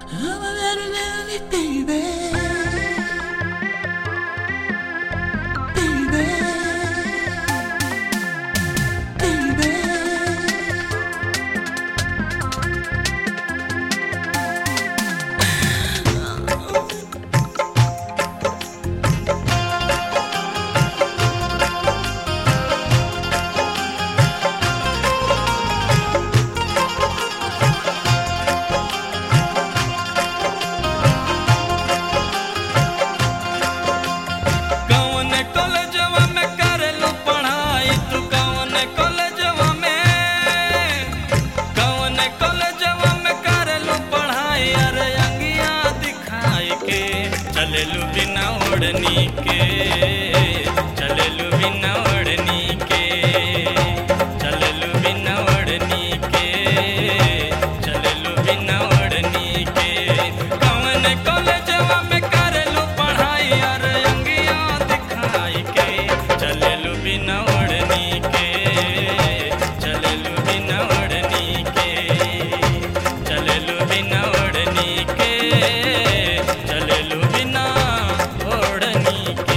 चलेलू बिना ओढ़नी के, चलेलू बिना ओढ़नी के, चलेलू बिना ओढ़नी के, चलेलू बिना ओढ़नी के। कौन कॉलेजवा में करेलू पढ़ाई और अंगिया दिखाई के, चलेलू बिना ओढ़नी के, चलेलू बिना ओढ़नी के, चलेलू बिना ओढ़नी के, चलेलू बिना ओढ़नी के।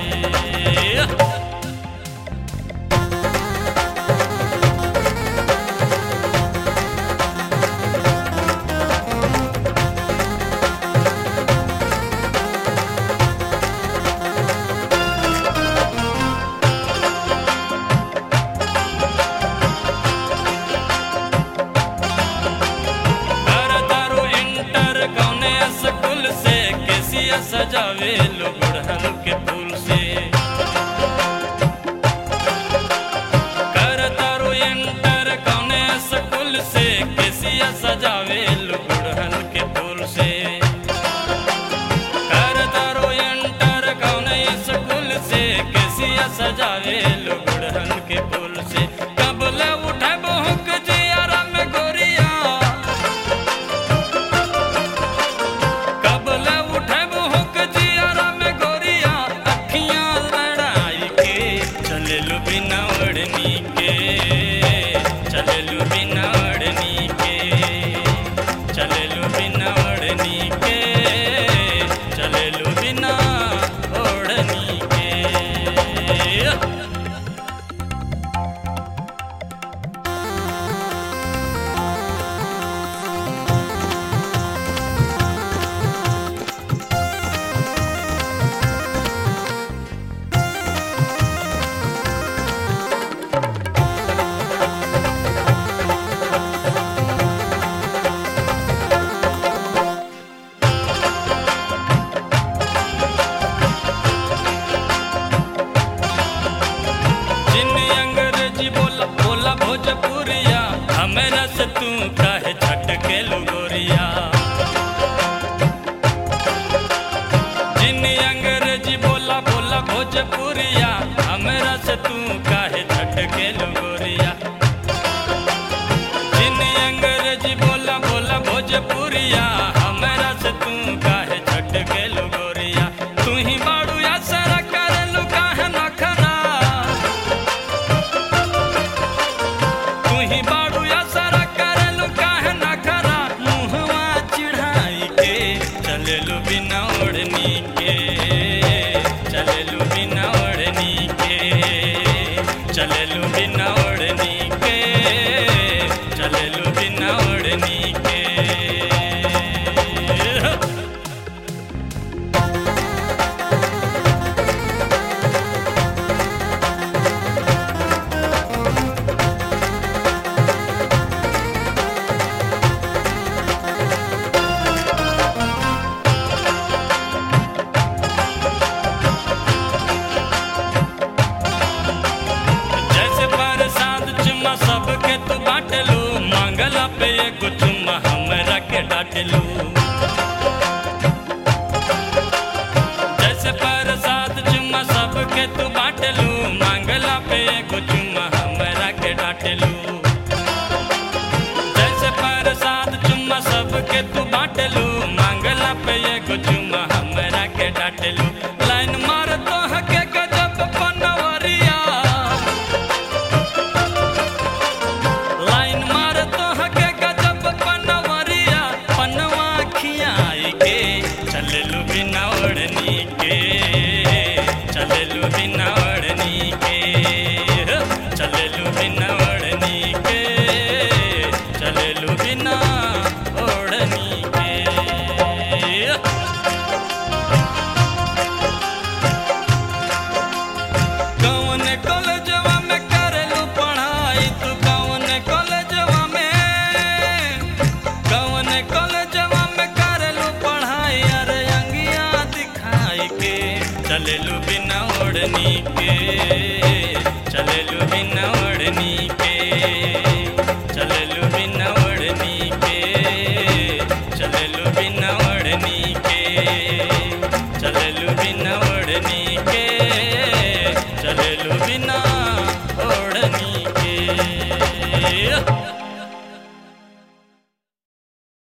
स्कूल से केसिया सजावे लो गुड़हल के फूल से, कर तारो एंटर कौने स्कूल से केसिया सजावे लो गुड़हल के फूल से, कर तारो एंटर कौने स्कूल से केसिया सजावे लो गुड़हल के फूल से। कबले उठे बहुक जियारा में गोरिया, चलेलू बिना ओढ़नी के, चलेलू बिना ओढ़नी के, चलेलू बिना ओढ़नी के, चलेलू बिना ओढ़नी के। बोला भोजपुरिया हमरा से तू काहे छटके लो गोरिया, जिन अंग्रेजी बोला बोला भोजपुरिया हमरा से तू काहे छटके लो गोरिया, जिन अंग्रेजी बोला बोला भोजपुरिया हमरा से तू काहे छटके लो गोरिया। तू ही बाड़ू या सारा करलू काहे न खरा, ही बाड़ू या सारा करलू काहे न खरा, मुहवा चिढ़ाई के चलेलू बिना ओढ़नी के, चलेलू बिना ओढ़नी के, चलेलू बिना ओढ़नी के, चलेलू बिना ओढ़नी के। सबके तू बाटलू मांगला पे एगो चुम्मा हमरा के डाटलू, जैसे प्रसाद चुम्मा सबके तू बाटलू मांगला पे एगो चुम्मा हमरा के डाटलू, जैसे प्रसाद चुम्मा सबके तू बाटलू मांगला पे एगो चुम्मा हमरा के डाटलू। लाइन मार तो हके गजब पनवरिया, लाइन मार तो हके गजब पनवरिया, पनवा खिया ओढ़नी के।